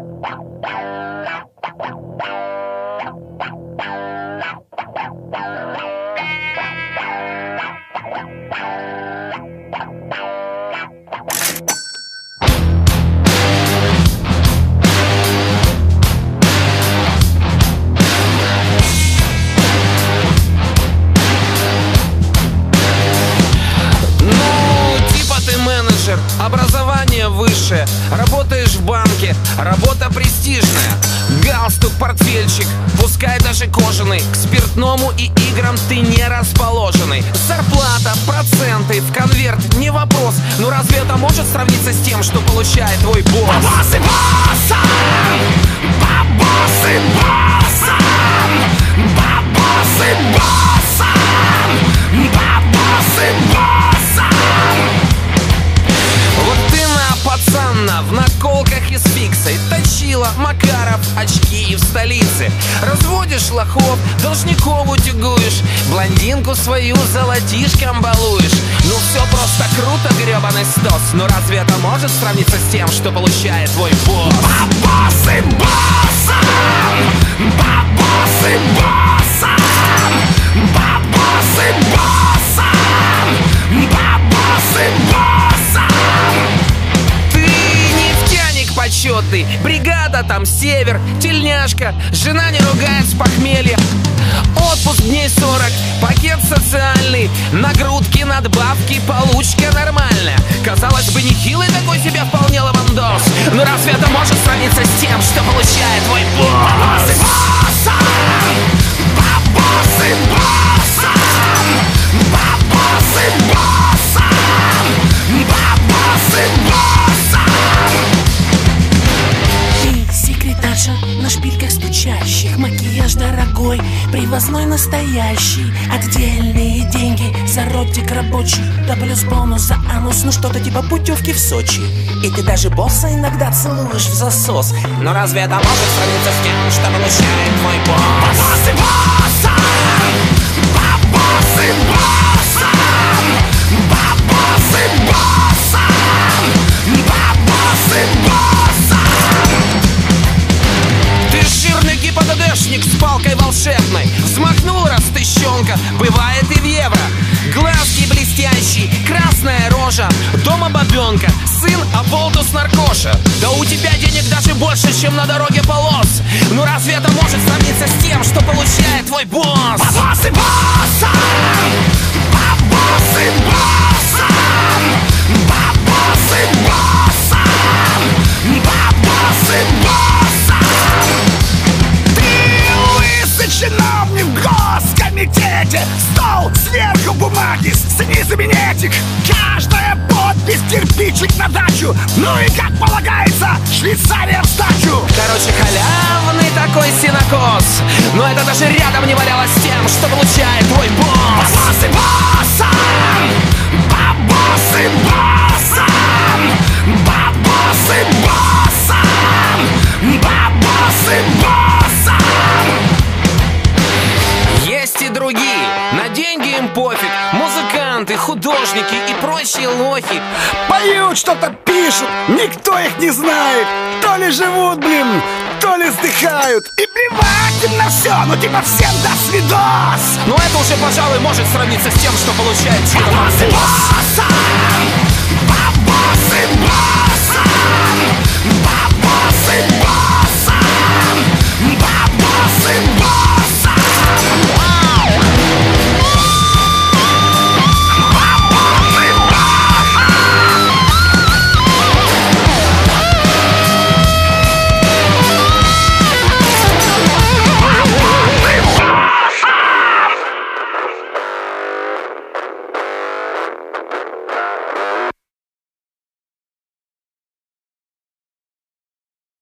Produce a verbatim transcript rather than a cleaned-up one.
Образование высшее, работаешь в банке, работа престижная. Галстук, портфельчик, пускай даже кожаный. К спиртному и играм ты не расположенный. Зарплата, проценты, в конверт, не вопрос. Но разве это может сравниться с тем, что получает твой босс? Бабосы боссом! Бабосы боссом! Бабосы боссом! Бабосы боссом! Вот ты на пацана в наколках и с фиксой. Точила, Макаров, очки и в столице. Разводишь лохов, должников утюгуешь. Блондинку свою золотишком балуешь. Ну все просто круто, гребаный стос. Но разве это может сравниться с тем, что получает твой босс? Бабосы боссом! Бабосы боссом! Бабосы боссом! Бабосы боссом! Почетный, бригада там север, тельняшка, жена не ругает с похмелья. Отпуск дней сорок, пакет социальный, нагрудки, надбавки, получка нормальная. Казалось бы, нехилый такой себе вполне лавандос. Но разве это может сравниться с тем, что получает твой босс? Бабосы боссом! Бабосы боссом! Бабосы боссом! Бабосы боссом! Секретарша на шпильках стучащих, макияж дорогой, привозной настоящий. Отдельные деньги за ротик рабочий, да плюс бонус за анус, ну что-то типа путевки в Сочи. И ты даже босса иногда целуешь в засос. Но разве это может сравниться с тем, что получает твой босс? Бабосы боссом! Бабосы боссом! Бабосы боссом! Бабосы боссом! Жирный гипотедешник с палкой волшебной. Взмахнул раз тыщенка, бывает и в евро. Глазки блестящие, красная рожа. Дома бабенка, сын оболтус наркоша. Да у тебя денег даже больше, чем на дороге полос. Ну разве это может сравниться с тем, что получает твой босс? Бабосы боссом! Бабосы боссом! Бабосы боссом! Бабосы боссом! Чиновник в госкомитете. Стол, сверху бумаги, снизу минетик. Каждая подпись кирпичик на дачу. Ну и как полагается, Швейцария в сдачу. Короче, халявный такой синокос. Но это даже рядом не валялось с тем, что получает твой босс. Бабосы боссом! Бабосы боссом! Бабосы боссом! Бабосы боссом! Есть и другие, на деньги им пофиг. Музыканты, художники и прочие лохи. Поют, что-то пишут, никто их не знает. То ли живут, блин, то ли вздыхают. И плевать им на все, ну типа всем до свидос. Но это уже, пожалуй, может сравниться с тем, что получает чьи-то Бабосы боссом!